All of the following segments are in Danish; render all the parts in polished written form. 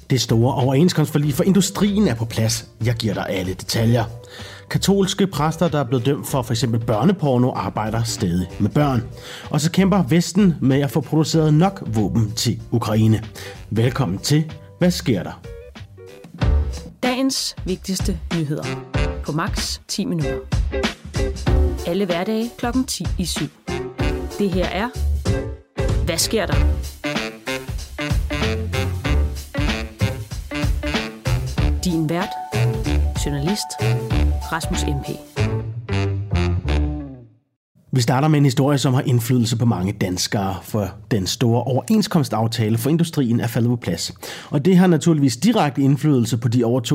Det store overenskomstforlig for industrien er på plads. Jeg giver dig alle detaljer. Katolske præster, der er blevet dømt for f.eks. børneporno, arbejder stadig med børn. Og så kæmper Vesten med at få produceret nok våben til Ukraine. Velkommen til Hvad sker der? Dagens vigtigste nyheder på max 10 minutter. Alle hverdage 6:10. Det her er Hvad sker der? Din vært, journalist Rasmus MP. Vi starter med en historie, som har indflydelse på mange danskere, for den store overenskomstaftale for industrien er faldet på plads. Og det har naturligvis direkte indflydelse på de over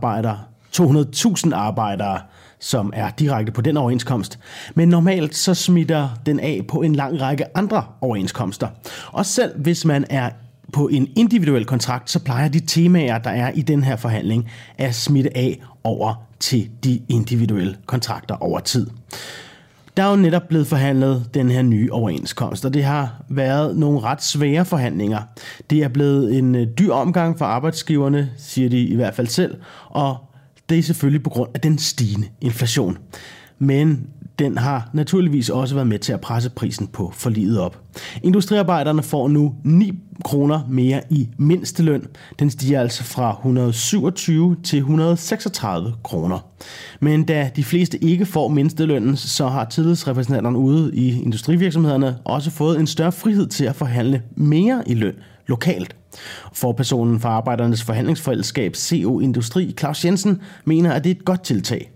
200.000 arbejdere, som er direkte på den overenskomst. Men normalt så smitter den af på en lang række andre overenskomster. Og selv hvis man er på en individuel kontrakt, så plejer de temaer, der er i den her forhandling, at smitte af over til de individuelle kontrakter over tid. Der er jo netop blevet forhandlet den her nye overenskomst, og det har været nogle ret svære forhandlinger. Det er blevet en dyr omgang for arbejdsgiverne, siger de i hvert fald selv, og det er selvfølgelig på grund af den stigende inflation. Men den har naturligvis også været med til at presse prisen på forliget op. Industriarbejderne får nu 9 kroner mere i mindsteløn. Den stiger altså fra 127 til 136 kroner. Men da de fleste ikke får mindstelønnen, så har tillidsrepræsentanterne ude i industrivirksomhederne også fået en større frihed til at forhandle mere i løn lokalt. Forpersonen for Arbejdernes Forhandlingsfællesskab CO Industri, Claus Jensen, mener, at det er et godt tiltag.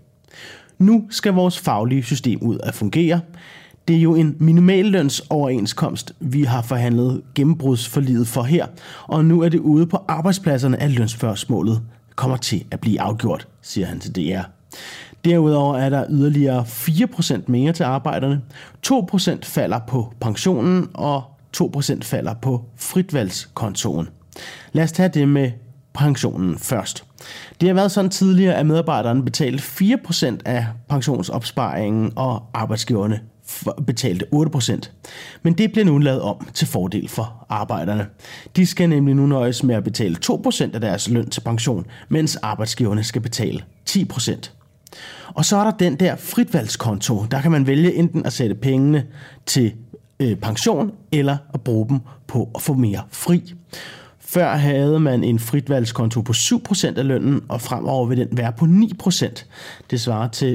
Nu skal vores faglige system ud at fungere. Det er jo en minimallønsoverenskomst, vi har forhandlet gennembrudsforliget for her, og nu er det ude på arbejdspladserne, at lønspørgsmålet kommer til at blive afgjort, siger han til DR. Derudover er der yderligere 4% mere til arbejderne, 2% falder på pensionen, og 2% falder på fritvalgskontoen. Lad os tage det med pensionen først. Det har været sådan tidligere, at medarbejderne betalte 4% af pensionsopsparingen, og arbejdsgiverne betalte 8%. Men det bliver nu lavet om til fordel for arbejderne. De skal nemlig nu nøjes med at betale 2% af deres løn til pension, mens arbejdsgiverne skal betale 10%. Og så er der den der fritvalgskonto. Der kan man vælge enten at sætte pengene til pension, eller at bruge dem på at få mere fri. Før havde man en fritvalgskonto på 7% af lønnen, og fremover vil den være på 9%. Det svarer til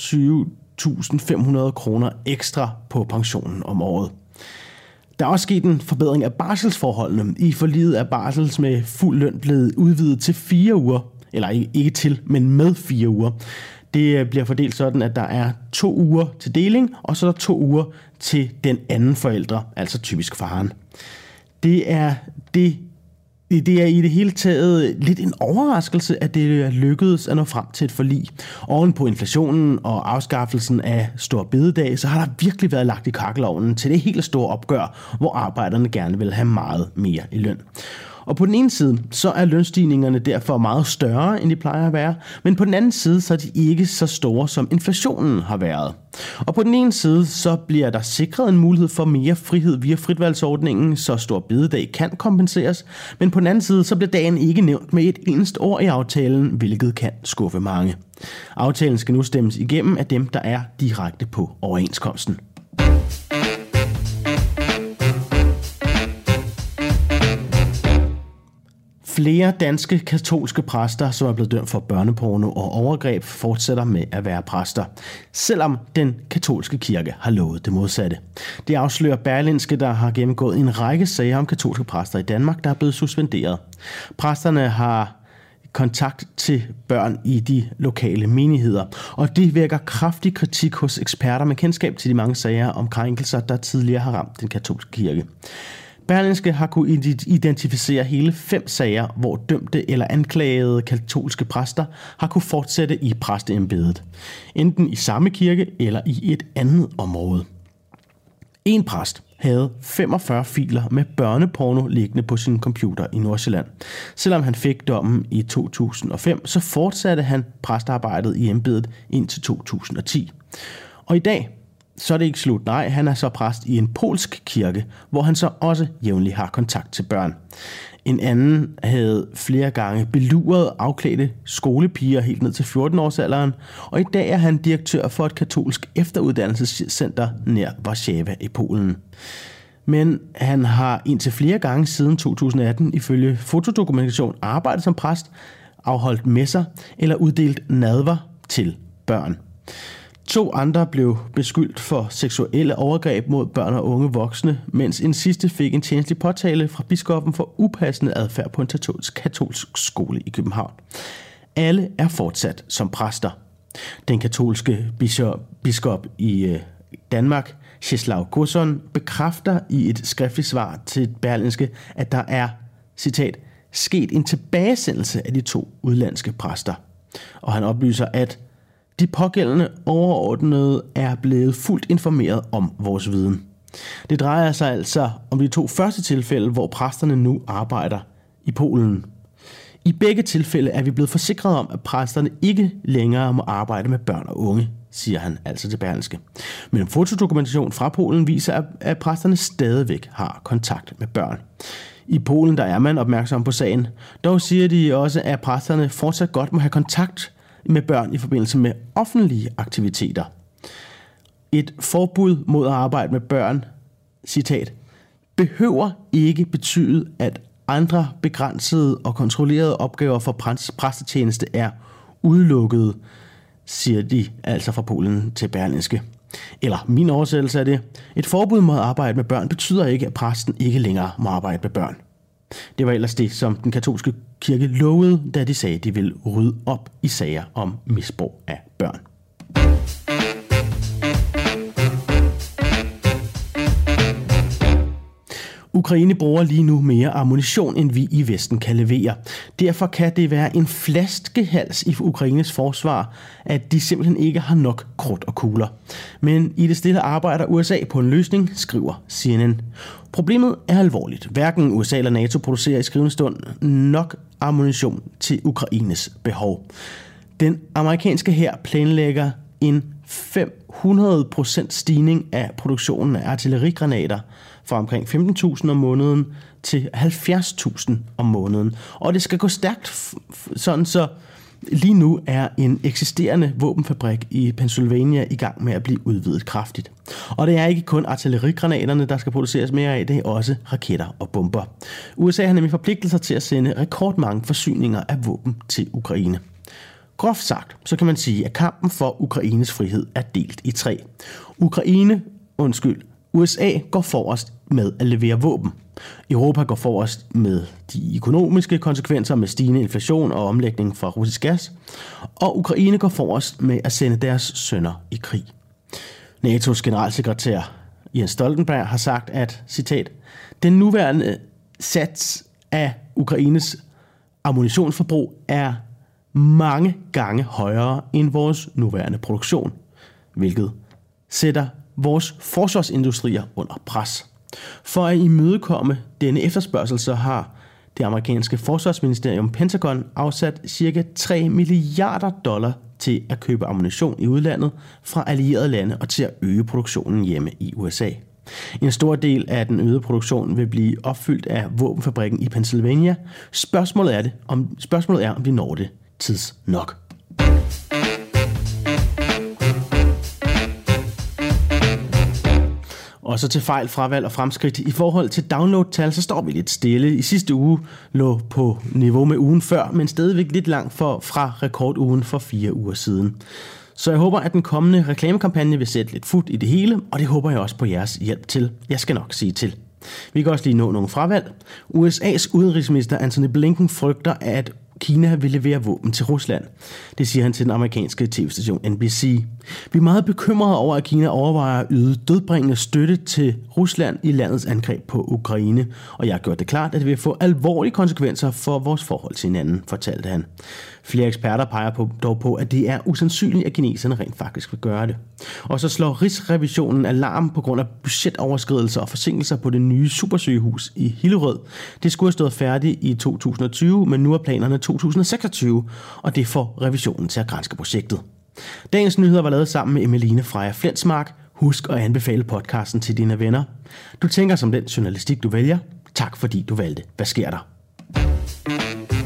22.500 kroner ekstra på pensionen om året. Der er også sket en forbedring af barselsforholdene. I forliget er barsels med fuld løn blevet udvidet til 4 uger. Eller ikke til, men med 4 uger. Det bliver fordelt sådan, at der er 2 uger til deling, og så er der 2 uger til den anden forælder, altså typisk faren. Det er i det hele taget lidt en overraskelse, at det lykkedes at nå frem til et forlig. Oven på inflationen og afskaffelsen af Store Bededag, så har der virkelig været lagt i kakkelovnen til det helt store opgør, hvor arbejderne gerne vil have meget mere i løn. Og på den ene side, så er lønstigningerne derfor meget større, end de plejer at være, men på den anden side, så er de ikke så store, som inflationen har været. Og på den ene side, så bliver der sikret en mulighed for mere frihed via fritvalgsordningen, så Stor Bededag kan kompenseres, men på den anden side, så bliver dagen ikke nævnt med et eneste ord i aftalen, hvilket kan skuffe mange. Aftalen skal nu stemmes igennem af dem, der er direkte på overenskomsten. Flere danske katolske præster, som er blevet dømt for børneporno og overgreb, fortsætter med at være præster, selvom den katolske kirke har lovet det modsatte. Det afslører Berlingske, der har gennemgået en række sager om katolske præster i Danmark, der er blevet suspenderet. Præsterne har kontakt til børn i de lokale menigheder, og det vækker kraftig kritik hos eksperter med kendskab til de mange sager om krænkelser, der tidligere har ramt den katolske kirke. Berlingske har kunnet identificere hele 5 sager, hvor dømte eller anklagede katolske præster har kunne fortsætte i præsteembedet, enten i samme kirke eller i et andet område. En præst havde 45 filer med børneporno liggende på sin computer i Nordsjælland. Selvom han fik dommen i 2005, så fortsatte han præstearbejdet i embedet indtil 2010. Og i dag, så er det ikke slut. Nej, han er så præst i en polsk kirke, hvor han så også jævnligt har kontakt til børn. En anden havde flere gange beluret afklædte skolepiger helt ned til 14-årsalderen, og i dag er han direktør for et katolsk efteruddannelsescenter nær Warszawa i Polen. Men han har indtil flere gange siden 2018 ifølge fotodokumentation arbejdet som præst, afholdt messer eller uddelt nadver til børn. 2 andre blev beskyldt for seksuelle overgreb mod børn og unge voksne, mens en sidste fik en tjenestelig påtale fra biskoppen for upassende adfærd på en katolsk skole i København. Alle er fortsat som præster. Den katolske biskop i Danmark, Czeslaw Gusson, bekræfter i et skriftligt svar til Berlingske, at der er, citat, sket en tilbagesendelse af de 2 udlandske præster. Og han oplyser, at de pågældende overordnede er blevet fuldt informeret om vores viden. Det drejer sig altså om de 2 første tilfælde, hvor præsterne nu arbejder i Polen. I begge tilfælde er vi blevet forsikret om, at præsterne ikke længere må arbejde med børn og unge, siger han altså til Berlingske. Men en fotodokumentation fra Polen viser, at præsterne stadigvæk har kontakt med børn. I Polen der er man opmærksom på sagen. Dog siger de også, at præsterne fortsat godt må have kontakt med børn i forbindelse med offentlige aktiviteter. Et forbud mod at arbejde med børn, citat, behøver ikke betyde, at andre begrænsede og kontrollerede opgaver for præstetjeneste er udelukket, siger de altså fra Polen til Berlingske. Eller min oversættelse af det. Et forbud mod at arbejde med børn betyder ikke, at præsten ikke længere må arbejde med børn. Det var ellers det, som den katolske kirke lovede, da de sagde, at de ville rydde op i sager om misbrug af børn. Ukraine bruger lige nu mere ammunition, end vi i Vesten kan levere. Derfor kan det være en flaskehals i Ukraines forsvar, at de simpelthen ikke har nok krudt og kugler. Men i det stille arbejder USA på en løsning, skriver CNN. Problemet er alvorligt. Hverken USA eller NATO producerer i skrivende stund nok ammunition til Ukraines behov. Den amerikanske hær planlægger en 500% stigning af produktionen af artillerigranater fra omkring 15.000 om måneden til 70.000 om måneden. Og det skal gå stærkt, sådan så lige nu er en eksisterende våbenfabrik i Pennsylvania i gang med at blive udvidet kraftigt. Og det er ikke kun artillerigranaterne, der skal produceres mere af, det er også raketter og bomber. USA har nemlig forpligtet sig til at sende rekordmange forsyninger af våben til Ukraine. Groft sagt, så kan man sige, at kampen for Ukraines frihed er delt i 3. USA går forrest med at levere våben. Europa går forrest med de økonomiske konsekvenser med stigende inflation og omlægning fra russisk gas. Og Ukraine går forrest med at sende deres sønner i krig. NATO's generalsekretær Jens Stoltenberg har sagt, at, citat, den nuværende sats af Ukraines ammunitionsforbrug er mange gange højere end vores nuværende produktion, hvilket sætter vores forsvarsindustrier under pres. For at imødekomme denne efterspørgsel, så har det amerikanske forsvarsministerium Pentagon afsat ca. $3 milliarder til at købe ammunition i udlandet fra allierede lande og til at øge produktionen hjemme i USA. En stor del af den øgede produktion vil blive opfyldt af våbenfabrikken i Pennsylvania. Spørgsmålet er, om de når det tids nok. Og så til fejl, fravalg og fremskridt. I forhold til download-tal, så står vi lidt stille. I sidste uge lå på niveau med ugen før, men stadigvæk lidt langt fra rekordugen for 4 uger siden. Så jeg håber, at den kommende reklamekampagne vil sætte lidt fut i det hele, og det håber jeg også på jeres hjælp til. Jeg skal nok sige til. Vi kan også lige nå nogle fravalg. USA's udenrigsminister Antony Blinken frygter, at Kina vil levere våben til Rusland. Det siger han til den amerikanske tv-station NBC. Vi er meget bekymrede over, at Kina overvejer at yde dødbringende støtte til Rusland i landets angreb på Ukraine, og jeg har gjort det klart, at det vil få alvorlige konsekvenser for vores forhold til hinanden, fortalte han. Flere eksperter peger dog på, at det er usandsynligt, at kineserne rent faktisk vil gøre det. Og så slår Rigsrevisionen alarm på grund af budgetoverskridelser og forsinkelser på det nye supersygehus i Hillerød. Det skulle have stået færdigt i 2020, men nu er planerne 2026, og det får revisionen til at granske projektet. Dagens nyheder var lavet sammen med Emeline Freja Flensmark. Husk at anbefale podcasten til dine venner. Du tænker som den journalistik, du vælger. Tak fordi du valgte. Hvad sker der? Hej.